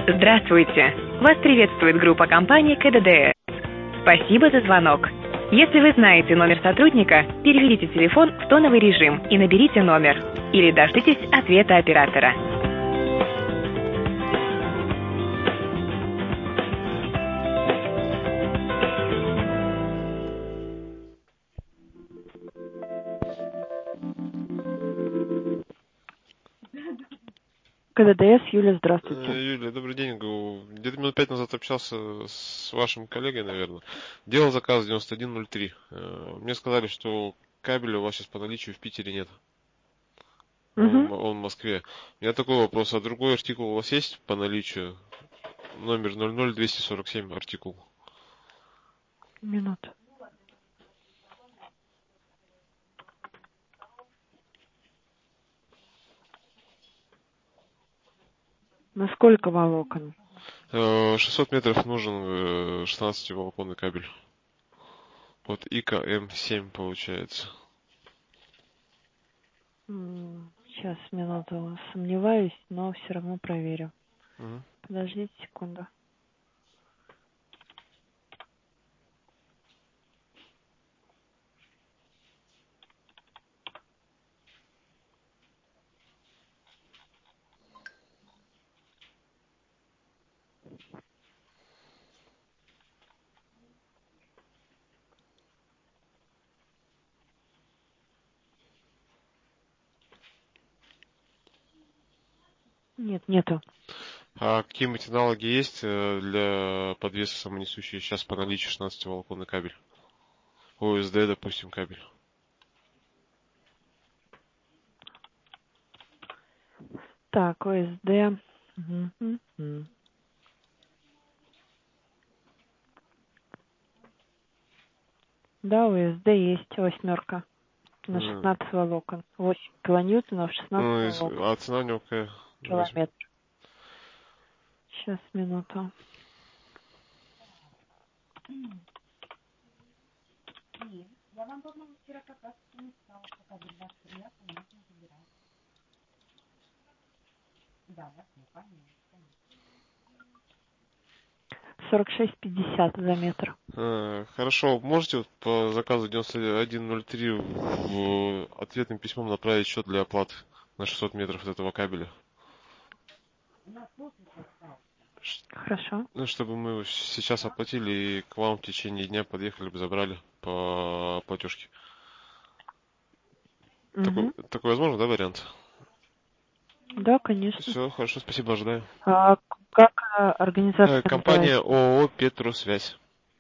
Здравствуйте! Вас приветствует группа компании КДДС. Спасибо за звонок. Если вы знаете номер сотрудника, переведите телефон в тоновый режим и наберите номер. Или дождитесь ответа оператора. КДДС, Юля, здравствуйте. Юлия, добрый день. Где-то минут 5 назад общался с вашим коллегой, наверное. Делал заказ 9103. Мне сказали, что кабеля у вас сейчас по наличию в Питере нет. Он в Москве. У меня такой вопрос. А другой артикул у вас есть по наличию? Номер 00247 артикул. Минуту. На сколько волокон? 600 метров нужен 16-волоконный кабель. Вот ИК М7 получается. Сейчас, минуту. Сомневаюсь, но все равно проверю. Угу. Подождите секунду. Нет, нету. А какие-нибудь аналоги есть для подвеса самонесущей сейчас по наличию 16-волоконный кабель? ОСД, допустим, кабель. Так, ОСД. Да, ОСД есть, восьмерка. На 16 волокон. 8 килоньютонов, 16 волокон. А цена у него какая? Километр. Сейчас, минуту. Я вам, по-моему, вчера как раз написала, что кабель ваш приятный, можно забирать. Да, ну, конечно. 46,50 за метр. Хорошо, можете вот по заказу 9103 ответным письмом направить счет для оплаты на 600 метров от этого кабеля? Хорошо. Ну, чтобы мы его сейчас оплатили и к вам в течение дня подъехали бы, забрали по платежке. Такой возможно, да, вариант? Да, конечно. Все, хорошо, спасибо, ожидаю. А как организация Компания называется? ООО «Петросвязь».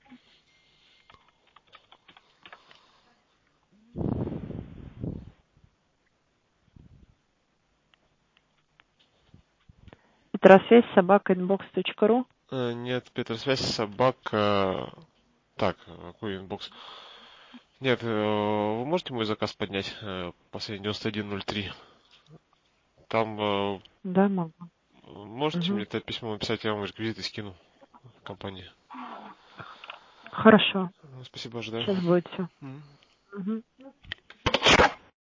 Петросвязь, собака, inbox.ru. Нет, Петросвязь, собака... Так, какой инбокс? Нет, вы можете мой заказ поднять? Последний 9103. Там Да, могу. можете мне это письмо написать, я вам реквизиты скину компании. Хорошо. Спасибо, ожидаю. Сейчас будет все.